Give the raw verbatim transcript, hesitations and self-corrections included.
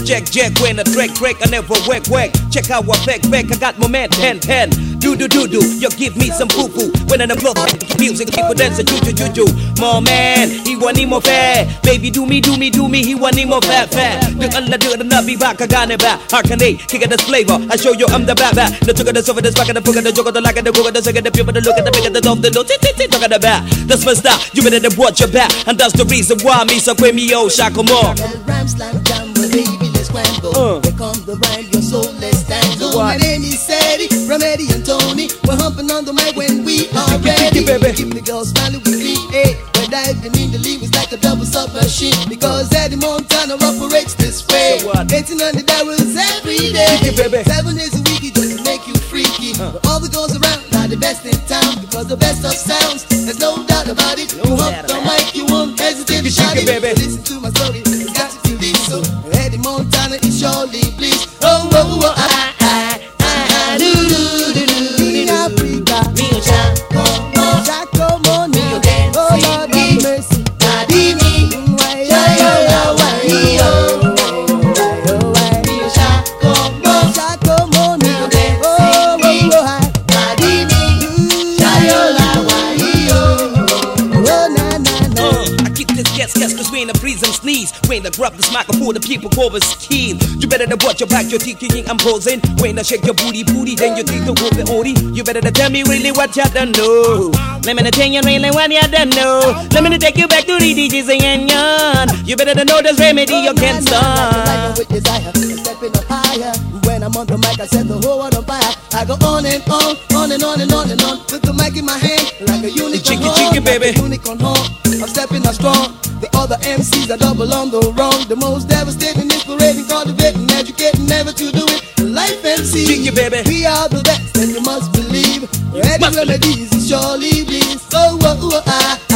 jack jack when I track track I never whack whack. Check out what back back I got my man ten ten. Do do do do, you give me some poo poo. When in the club, music people dancing juju juju. More man, he want him more fair. Baby do me do me do me, he want him more fat fat. Đừng ăn là được là bị bạc cả gan này bà. Harkany, kick at this flavor. I show you I'm the bad bad. The took of the sofa, the smack of the book, the joke of the like, the book, the second, the people, the look at the big at the top, the note, talk at the back. That's my style. You better than watch your back, and that's the reason why me so quit me oh shako more. Rhyme slam jam, baby, let's scramble. Uh. Here come the rhyme, your soul let's tango. My name is Sadie, Remedy and Tony. We're humping on the mic when we are ready. Keep the girls smiling with me, eh? We're diving in the league, it's like a double submachine. Because Eddie Montana operates this way. So eighteen hundred barrels every day. Seven days a week, it just make you freaky. Uh. But all that goes around are the best in town. Because the best of sounds, there's no doubt about it. No you hump the mic, you won't hesitate to shout it. Listen to my story, it's got to feel this. So Eddie Montana is surely bliss. Oh, oh, oh, ah, ah, ah, do, do, do, do. In Africa, me o Chaco, mo, Chaco, mo, me o dance, oh Lord have mercy, Daddy me, Chayo, Hawaii, oh, me o Chaco, mo, Chaco, mo, me o dance, oh, oh, oh, hi, Daddy me, Chayo, Hawaii, oh, oh, na, na, na. I keep this guess guess cause we ain't a breeze and sneeze. When I grab this microphone, the people go over skiing. You better to watch your back, you're thinking I'm posing. When I shake your booty, booty, then you think the whole the Odi. You better to tell me really what you done know. Let me tell you really what you done know. Let me take you back to the D Js and yon. You better to know this remedy you can't stop. With desire, stepping up higher. When I'm on the mic, I set the whole world on fire. I go on and on, on and on and on and on. With the mic in my hand, like a unicorn chicky, horn, chicky, baby. like a unicorn horn. I'm stepping out strong. The other M Cs are double on the wrong. The most devastating, inspirating, cultivating, educating, never to do it. Life M C, chicky, baby. We are the best, and you must believe. Eddie Remedies is surely bliss. Oh, oh, oh, ah.